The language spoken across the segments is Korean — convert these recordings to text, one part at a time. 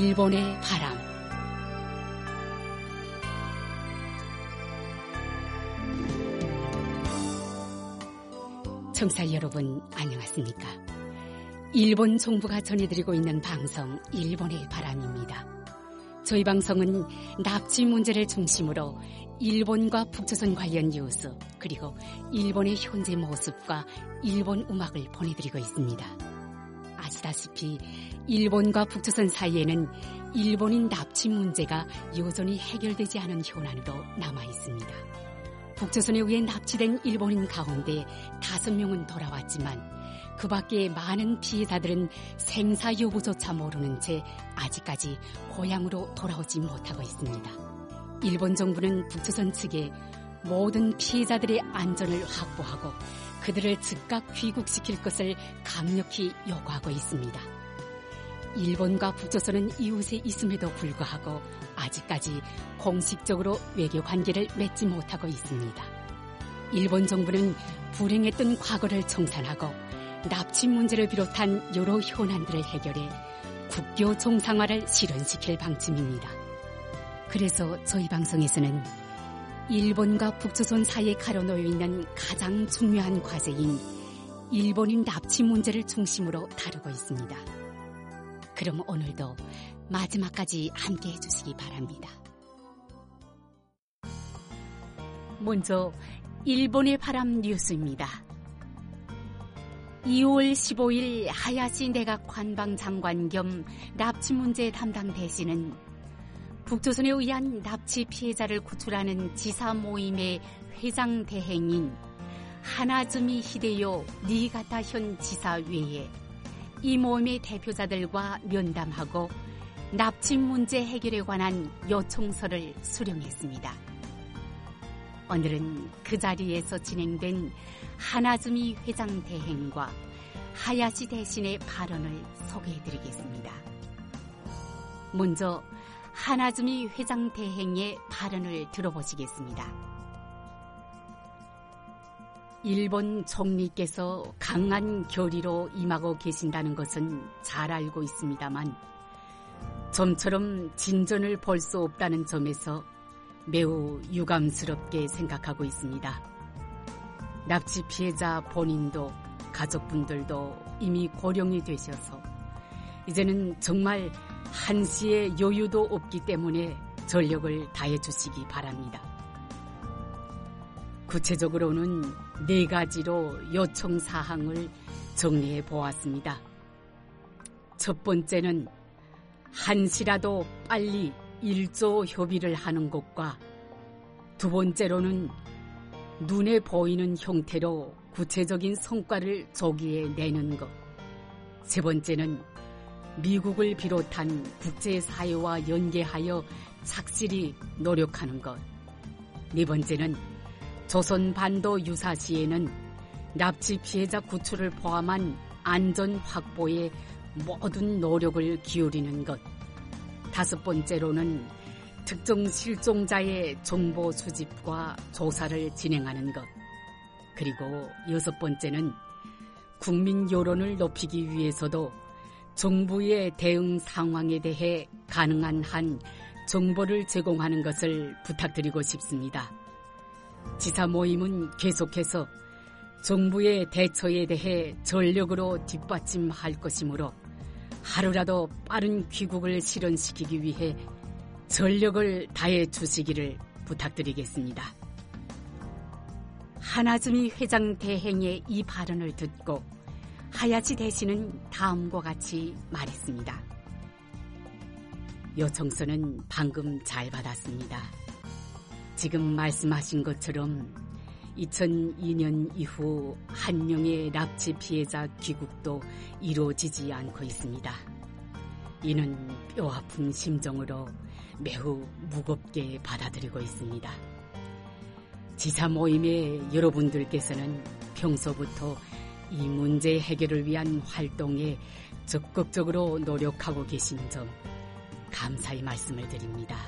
일본의 바람. 청취자 여러분, 안녕하십니까? 일본 정부가 전해드리고 있는 방송 일본의 바람입니다. 저희 방송은 납치 문제를 중심으로 일본과 북조선 관련 뉴스, 그리고 일본의 현재 모습과 일본 음악을 보내드리고 있습니다. 아시다시피 일본과 북조선 사이에는 일본인 납치 문제가 여전히 해결되지 않은 현안으로 남아 있습니다. 북조선에 의해 납치된 일본인 가운데 5명은 돌아왔지만 그 밖에 많은 피해자들은 생사 여부조차 모르는 채 아직까지 고향으로 돌아오지 못하고 있습니다. 일본 정부는 북조선 측에 모든 피해자들의 안전을 확보하고 그들을 즉각 귀국시킬 것을 강력히 요구하고 있습니다. 일본과 북조선은 이웃에 있음에도 불구하고 아직까지 공식적으로 외교 관계를 맺지 못하고 있습니다. 일본 정부는 불행했던 과거를 청산하고 납치 문제를 비롯한 여러 현안들을 해결해 국교 정상화를 실현시킬 방침입니다. 그래서 저희 방송에서는 일본과 북조선 사이에 가로놓여 있는 가장 중요한 과제인 일본인 납치 문제를 중심으로 다루고 있습니다. 그럼 오늘도 마지막까지 함께 해주시기 바랍니다. 먼저 일본의 바람 뉴스입니다. 2월 15일 하야시 내각 관방장관 겸 납치 문제 담당 대신은 북조선에 의한 납치 피해자를 구출하는 지사 모임의 회장 대행인 하나즈미 히데요 니가타 현 지사 외에 이 모임의 대표자들과 면담하고 납치 문제 해결에 관한 요청서를 수령했습니다. 오늘은 그 자리에서 진행된 하나즈미 회장 대행과 하야시 대신의 발언을 소개해드리겠습니다. 먼저 하나즈미 회장 대행의 발언을 들어보시겠습니다. 일본 총리께서 강한 결의로 임하고 계신다는 것은 잘 알고 있습니다만 좀처럼 진전을 볼 수 없다는 점에서 매우 유감스럽게 생각하고 있습니다. 납치 피해자 본인도 가족분들도 이미 고령이 되셔서 이제는 정말 한시의 여유도 없기 때문에 전력을 다해 주시기 바랍니다. 구체적으로는 4가지로 요청 사항을 정리해 보았습니다. 첫 번째는 한시라도 빨리 일조 협의를 하는 것과 두 번째로는 눈에 보이는 형태로 구체적인 성과를 조기에 내는 것, 세 번째는 미국을 비롯한 국제사회와 연계하여 착실히 노력하는 것, 네 번째는 조선반도 유사시에는 납치 피해자 구출을 포함한 안전 확보에 모든 노력을 기울이는 것, 다섯 번째로는 특정 실종자의 정보 수집과 조사를 진행하는 것, 그리고 여섯 번째는 국민 여론을 높이기 위해서도 정부의 대응 상황에 대해 가능한 한 정보를 제공하는 것을 부탁드리고 싶습니다. 지사 모임은 계속해서 정부의 대처에 대해 전력으로 뒷받침할 것이므로 하루라도 빠른 귀국을 실현시키기 위해 전력을 다해 주시기를 부탁드리겠습니다. 하나즈미 회장 대행의 이 발언을 듣고 하야시 대신은 다음과 같이 말했습니다. 요청서는 방금 잘 받았습니다. 지금 말씀하신 것처럼 2002년 이후 한 명의 납치 피해자 귀국도 이루어지지 않고 있습니다. 이는 뼈아픈 심정으로 매우 무겁게 받아들이고 있습니다. 지사 모임의 여러분들께서는 평소부터 이 문제 해결을 위한 활동에 적극적으로 노력하고 계신 점 감사히 말씀을 드립니다.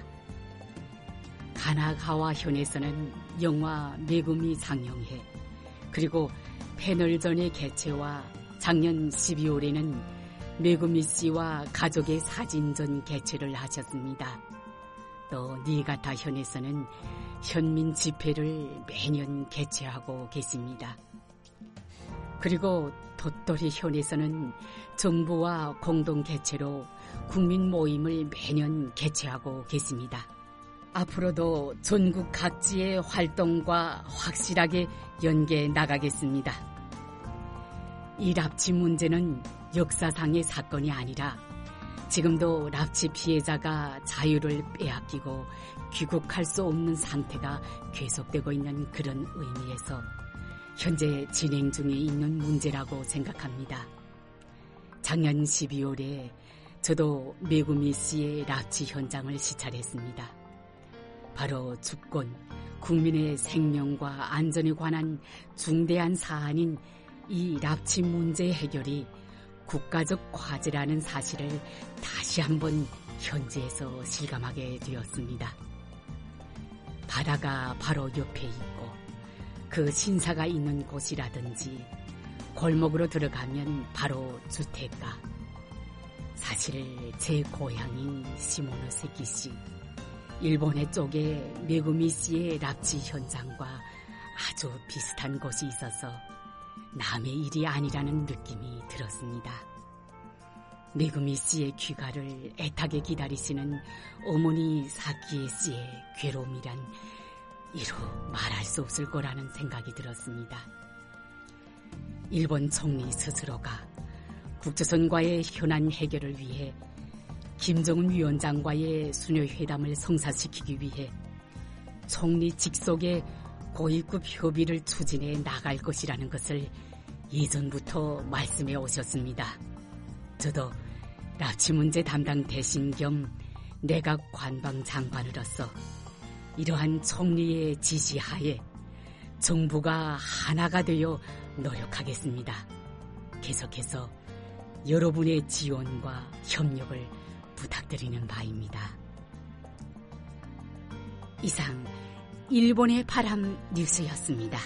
가나가와 현에서는 영화 메구미 상영회, 그리고 패널전의 개최와 작년 12월에는 메구미 씨와 가족의 사진전 개최를 하셨습니다. 또 니가타 현에서는 현민 집회를 매년 개최하고 계십니다. 그리고 도토리 현에서는 정부와 공동 개최로 국민 모임을 매년 개최하고 계십니다. 앞으로도 전국 각지의 활동과 확실하게 연계해 나가겠습니다. 이 납치 문제는 역사상의 사건이 아니라 지금도 납치 피해자가 자유를 빼앗기고 귀국할 수 없는 상태가 계속되고 있는 그런 의미에서 현재 진행 중에 있는 문제라고 생각합니다. 작년 12월에 저도 메구미 씨의 납치 현장을 시찰했습니다. 바로 주권, 국민의 생명과 안전에 관한 중대한 사안인 이 납치 문제 해결이 국가적 과제라는 사실을 다시 한번 현지에서 실감하게 되었습니다. 바다가 바로 옆에 있고 그 신사가 있는 곳이라든지 골목으로 들어가면 바로 주택가. 사실 제 고향인 시모노세키시, 일본의 쪽에 메구미 씨의 납치 현장과 아주 비슷한 곳이 있어서 남의 일이 아니라는 느낌이 들었습니다. 메구미 씨의 귀가를 애타게 기다리시는 어머니 사키에 씨의 괴로움이란 이루 말할 수 없을 거라는 생각이 들었습니다. 일본 총리 스스로가 국조선과의 현안 해결을 위해 김정은 위원장과의 수녀회담을 성사시키기 위해 총리 직속의 고위급 협의를 추진해 나갈 것이라는 것을 예전부터 말씀해 오셨습니다. 저도 납치 문제 담당 대신 겸 내각 관방 장관으로서 이러한 총리의 지시하에 정부가 하나가 되어 노력하겠습니다. 계속해서 여러분의 지원과 협력을 부탁드리는 바입니다. 이상 일본의 바람 뉴스였습니다.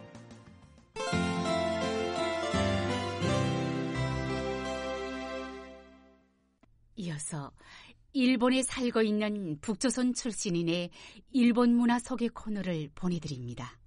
이어서 일본에 살고 있는 북조선 출신인의 일본 문화 소개 코너를 보내드립니다.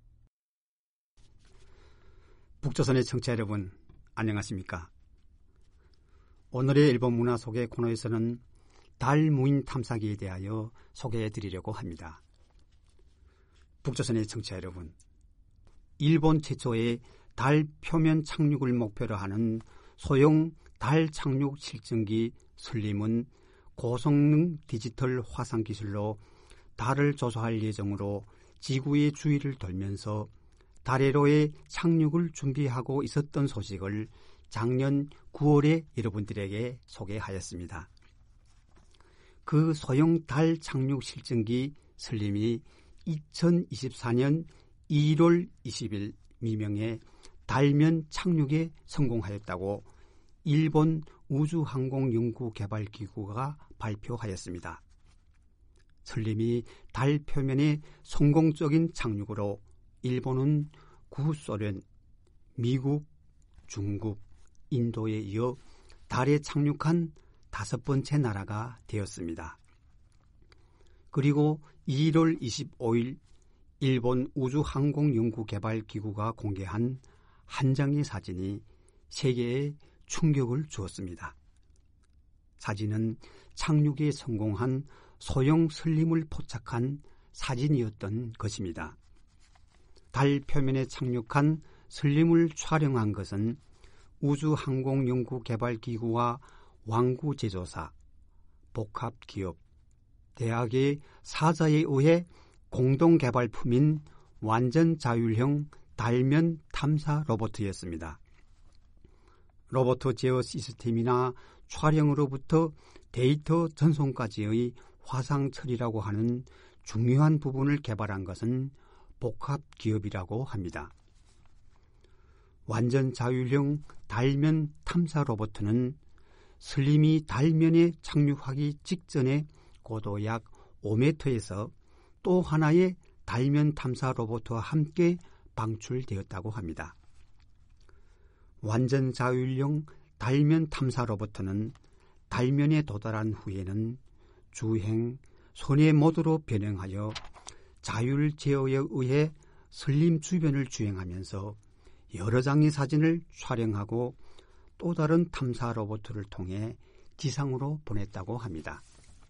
북조선의 청취자 여러분, 안녕하십니까? 오늘의 일본 문화 소개 코너에서는 달 무인 탐사기에 대하여 소개해드리려고 합니다. 북조선의 청취자 여러분, 일본 최초의 달 표면 착륙을 목표로 하는 소형 달 착륙 실증기 슬림은 고성능 디지털 화상 기술로 달을 조사할 예정으로 지구의 주위를 돌면서 달회로의 착륙을 준비하고 있었던 소식을 작년 9월에 여러분들에게 소개하였습니다. 그 소형 달 착륙 실증기 슬림이 2024년 1월 20일 미명에 달면 착륙에 성공하였다고 일본 우주항공연구개발기구가 발표하였습니다. 슬림이 달 표면의 성공적인 착륙으로 일본은 구소련, 미국, 중국, 인도에 이어 달에 착륙한 5번째 나라가 되었습니다. 그리고 1월 25일 일본 우주항공연구개발기구가 공개한 한 장의 사진이 세계에 충격을 주었습니다. 사진은 착륙에 성공한 소형 슬림을 포착한 사진이었던 것입니다. 달 표면에 착륙한 슬림을 촬영한 것은 우주항공연구개발기구와 왕구제조사, 복합기업, 대학의 사자에 의해 공동개발품인 완전 자율형 달면 탐사 로봇이었습니다. 로봇 제어 시스템이나 촬영으로부터 데이터 전송까지의 화상 처리라고 하는 중요한 부분을 개발한 것은 복합기업이라고 합니다. 완전 자율형 달면 탐사 로봇은 슬림이 달면에 착륙하기 직전에 고도 약 5m에서 또 하나의 달면 탐사 로봇과 함께 방출되었다고 합니다. 완전 자율형 달면 탐사 로봇은 달면에 도달한 후에는 주행, 선의 모드로 변형하여 자율 제어에 의해 슬림 주변을 주행하면서 여러 장의 사진을 촬영하고 또 다른 탐사 로봇을 통해 지상으로 보냈다고 합니다.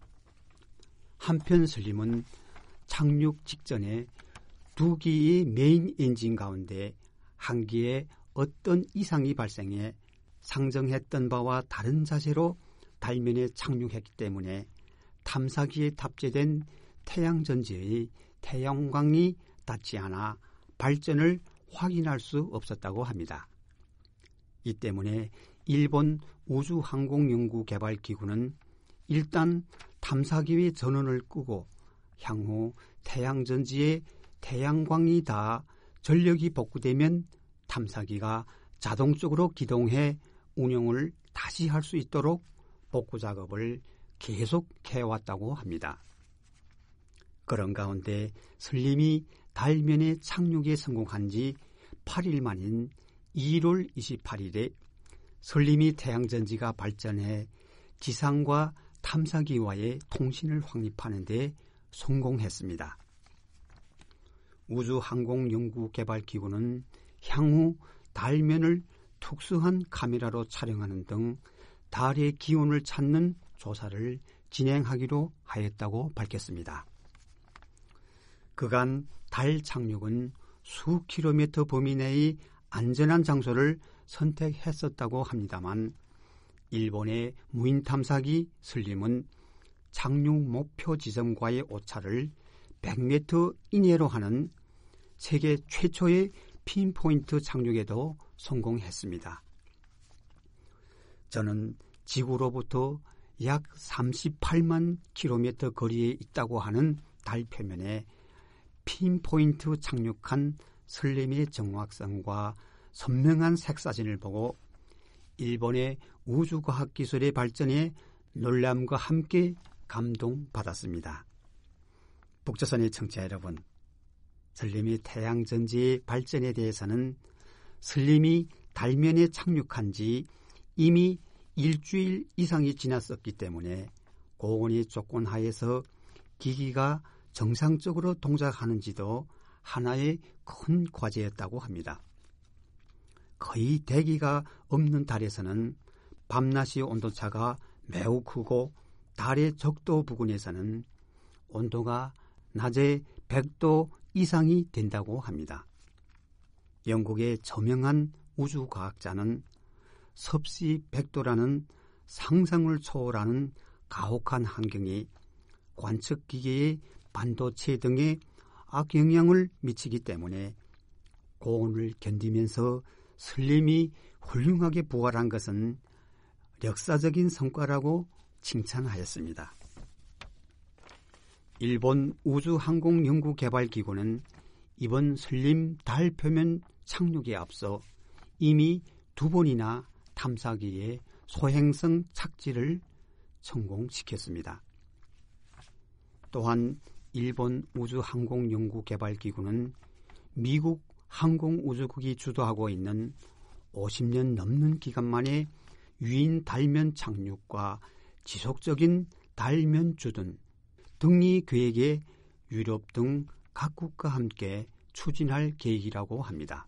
한편 슬림은 착륙 직전에 2기의 메인 엔진 가운데 한 기에 어떤 이상이 발생해 상정했던 바와 다른 자세로 달면에 착륙했기 때문에 탐사기에 탑재된 태양전지의 태양광이 닿지 않아 발전을 확인할 수 없었다고 합니다. 이 때문에 일본 우주항공연구개발기구는 일단 탐사기의 전원을 끄고 향후 태양전지에 태양광이 닿아 전력이 복구되면 탐사기가 자동적으로 기동해 운용을 다시 할 수 있도록 복구 작업을 계속해왔다고 합니다. 그런 가운데 슬림이 달면에 착륙에 성공한 지 8일 만인 1월 28일에 슬림이 태양전지가 발전해 지상과 탐사기와의 통신을 확립하는 데 성공했습니다. 우주항공연구개발기구는 향후 달면을 특수한 카메라로 촬영하는 등 달의 기온을 찾는 조사를 진행하기로 하였다고 밝혔습니다. 그간 달 착륙은 수 킬로미터 범위 내의 안전한 장소를 선택했었다고 합니다만 일본의 무인 탐사기 슬림은 착륙 목표 지점과의 오차를 100m 이내로 하는 세계 최초의 핀포인트 착륙에도 성공했습니다. 저는 지구로부터 약 38만 킬로미터 거리에 있다고 하는 달 표면에 핀포인트 착륙한 슬림의 정확성과 선명한 색사진을 보고 일본의 우주과학기술의 발전에 놀람과 함께 감동받았습니다. 북조선의 청취자 여러분, 슬림의 태양전지의 발전에 대해서는 슬림이 달면에 착륙한 지 이미 일주일 이상이 지났었기 때문에 고온의 조건 하에서 기기가 정상적으로 동작하는지도 하나의 큰 과제였다고 합니다. 거의 대기가 없는 달에서는 밤낮의 온도차가 매우 크고 달의 적도 부근에서는 온도가 낮에 100도 이상이 된다고 합니다. 영국의 저명한 우주과학자는 섭씨 100도라는 상상을 초월하는 가혹한 환경이 관측기계의 반도체 등에 악영향을 미치기 때문에 고온을 견디면서 슬림이 훌륭하게 부활한 것은 역사적인 성과라고 칭찬하였습니다. 일본 우주항공연구개발기구는 이번 슬림 달 표면 착륙에 앞서 이미 2번이나 탐사기의 소행성 착지를 성공시켰습니다. 또한 일본 우주항공연구개발기구는 미국 항공우주국이 주도하고 있는 50년 넘는 기간 만에 유인 달면 착륙과 지속적인 달면 주둔 등리 계획에 유럽 등 각국과 함께 추진할 계획이라고 합니다.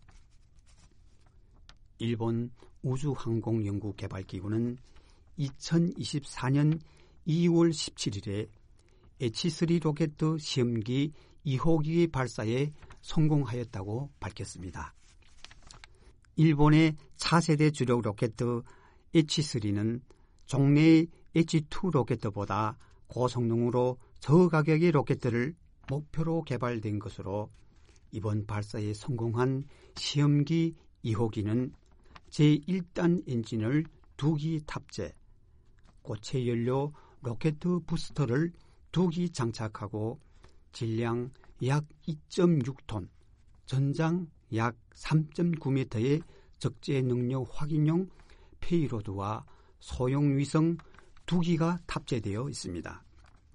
일본 우주항공연구개발기구는 2024년 2월 17일에 H3 로켓 시험기 2호기의 발사에 성공하였다고 밝혔습니다. 일본의 차세대 주력 로켓 H3는 종래의 H2 로켓보다 고성능으로 저가격의 로켓들을 목표로 개발된 것으로 이번 발사에 성공한 시험기 2호기는 제1단 엔진을 2기 탑재, 고체 연료 로켓 부스터를 2기 장착하고 질량 약 2.6톤, 전장 약 3.9m의 적재 능력 확인용 페이로드와 소형 위성 2기가 탑재되어 있습니다.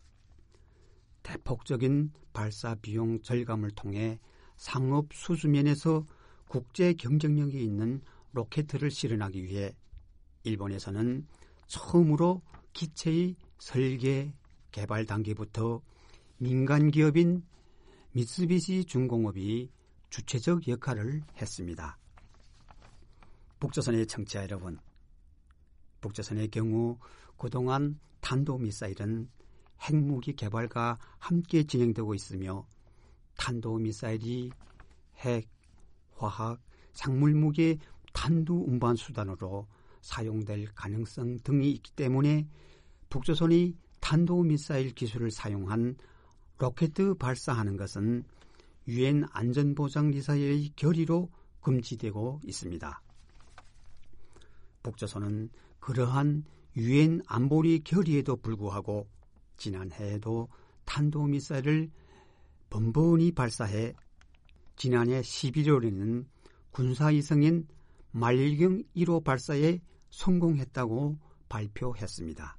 대폭적인 발사 비용 절감을 통해 상업 수주면에서 국제 경쟁력이 있는 로켓을 실현하기 위해 일본에서는 처음으로 기체의 설계, 개발 단계부터 민간 기업인 미쓰비시 중공업이 주체적 역할을 했습니다. 북조선의 청취자 여러분, 북조선의 경우 그동안 탄도미사일은 핵무기 개발과 함께 진행되고 있으며 탄도미사일이 핵, 화학, 생물무기의 탄두 운반 수단으로 사용될 가능성 등이 있기 때문에 북조선이 탄도미사일 기술을 사용한 로켓 발사하는 것은 유엔 안전보장리사의 결의로 금지되고 있습니다. 북조선은 그러한 유엔 안보리 결의에도 불구하고 지난해에도 탄도미사일을 번번이 발사해 지난해 11월에는 군사위성인 만리경 1호 발사에 성공했다고 발표했습니다.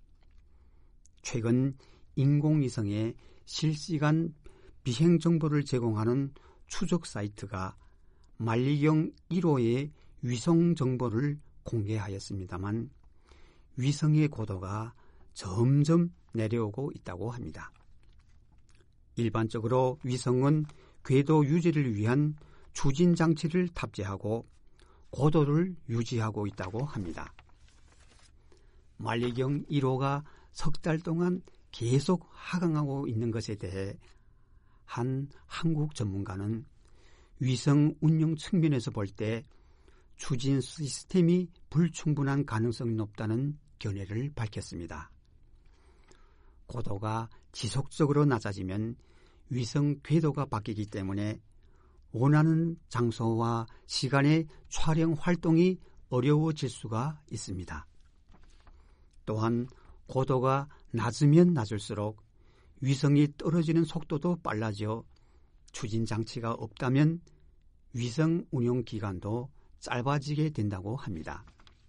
최근 인공위성에 실시간 비행 정보를 제공하는 추적 사이트가 만리경 1호의 위성 정보를 공개하였습니다만 위성의 고도가 점점 내려오고 있다고 합니다. 일반적으로 위성은 궤도 유지를 위한 추진 장치를 탑재하고 고도를 유지하고 있다고 합니다. 만리경 1호가 석 달 동안 계속 하강하고 있는 것에 대해 한 한국 전문가는 위성 운용 측면에서 볼 때 추진 시스템이 불충분한 가능성이 높다는 견해를 밝혔습니다. 고도가 지속적으로 낮아지면 위성 궤도가 바뀌기 때문에 원하는 장소와 시간의 촬영 활동이 어려워질 수가 있습니다. 또한 고도가 낮으면 낮을수록 위성이 떨어지는 속도도 빨라져 추진 장치가 없다면 위성 운용 기간도 짧아지게 된다고 합니다.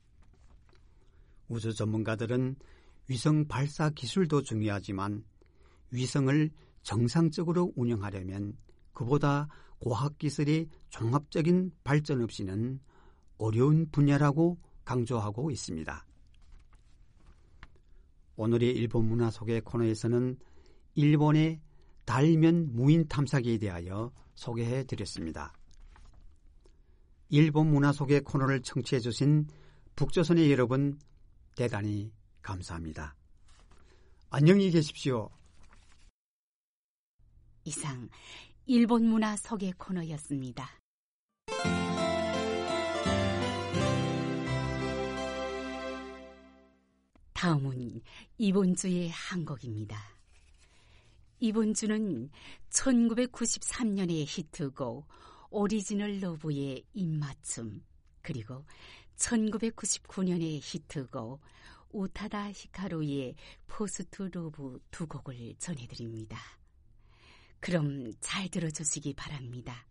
우주 전문가들은 위성 발사 기술도 중요하지만 위성을 정상적으로 운영하려면 그보다 과학기술의 종합적인 발전 없이는 어려운 분야라고 강조하고 있습니다. 오늘의 일본 문화 속의 코너에서는 일본의 달면 무인 탐사기에 대하여 소개해 드렸습니다. 일본 문화 속의 코너를 청취해 주신 북조선의 여러분 대단히 감사합니다. 안녕히 계십시오. 이상 일본 문화 소개 코너였습니다. 다음은 이번 주의 한 곡입니다. 이번 주는 1993년의 히트곡 오리지널 러브의 입맞춤, 그리고 1999년의 히트곡 우타다 히카루의 포스트 러브 두 곡을 전해드립니다. 그럼 잘 들어주시기 바랍니다.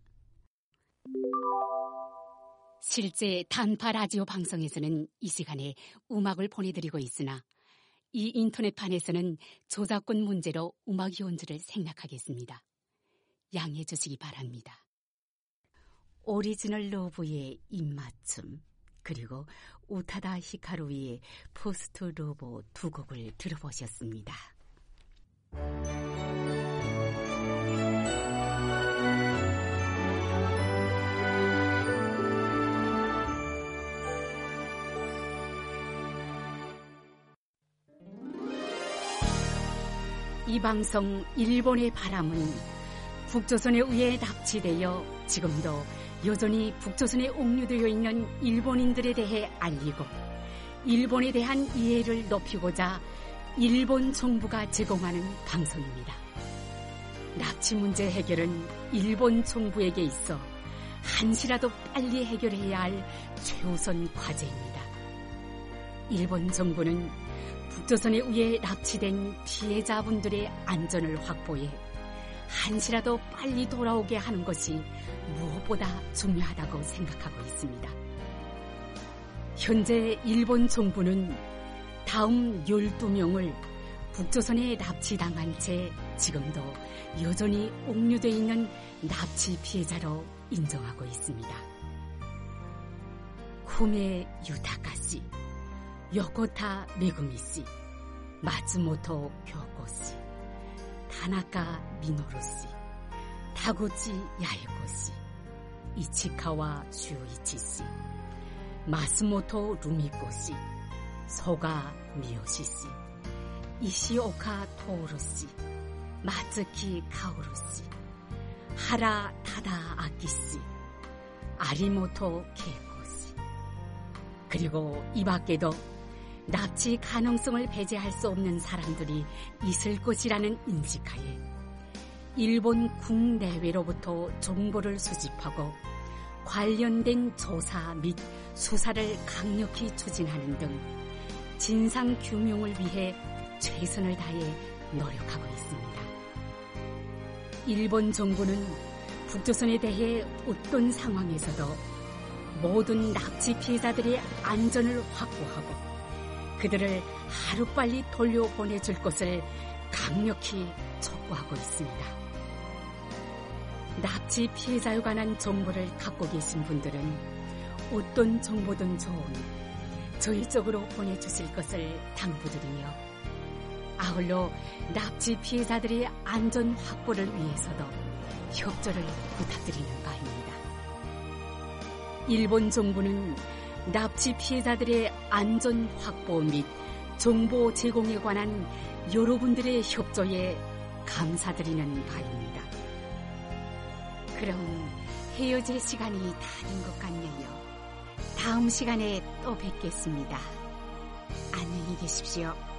실제 단파 라디오 방송에서는 이 시간에 음악을 보내드리고 있으나 이 인터넷판에서는 저작권 문제로 음악 연주를 생략하겠습니다. 양해해 주시기 바랍니다. 오리지널 러브의 입맞춤, 그리고 우타다 히카루의 포스트 러브 두 곡을 들어보셨습니다. 이 방송 일본의 바람은 북조선에 의해 납치되어 지금도 여전히 북조선에 옥류되어 있는 일본인들에 대해 알리고 일본에 대한 이해를 높이고자 일본 정부가 제공하는 방송입니다. 납치 문제 해결은 일본 정부에게 있어 한시라도 빨리 해결해야 할 최우선 과제입니다. 일본 정부는 북조선에 의해 납치된 피해자분들의 안전을 확보해 한시라도 빨리 돌아오게 하는 것이 무엇보다 중요하다고 생각하고 있습니다. 현재 일본 정부는 다음 12명을 북조선에 납치당한 채 지금도 여전히 옥류되어 있는 납치 피해자로 인정하고 있습니다. 쿠메 유타카 씨, 요코타 메구미 씨, 마츠모토 교코 씨, 타나카 미노루 씨, 타구치 야에코 씨, 이치카와 슈이치 씨, 마스모토 루미코 씨, 소가 미요시 씨, 이시오카 토오루 씨, 마츠키 카오루 씨, 하라 타다 아키 씨, 아리모토 케이코 씨. 그리고 이 밖에도 납치 가능성을 배제할 수 없는 사람들이 있을 것이라는 인식하에 일본 국내외로부터 정보를 수집하고 관련된 조사 및 수사를 강력히 추진하는 등 진상 규명을 위해 최선을 다해 노력하고 있습니다. 일본 정부는 북조선에 대해 어떤 상황에서도 모든 납치 피해자들의 안전을 확보하고 그들을 하루빨리 돌려보내줄 것을 강력히 촉구하고 있습니다. 납치 피해자에 관한 정보를 갖고 계신 분들은 어떤 정보든 좋으니 저희 쪽으로 보내주실 것을 당부드리며 아울러 납치 피해자들의 안전 확보를 위해서도 협조를 부탁드리는 바입니다. 일본 정부는 납치 피해자들의 안전 확보 및 정보 제공에 관한 여러분들의 협조에 감사드리는 바입니다. 그럼 헤어질 시간이 다 된 것 같네요. 다음 시간에 또 뵙겠습니다. 안녕히 계십시오.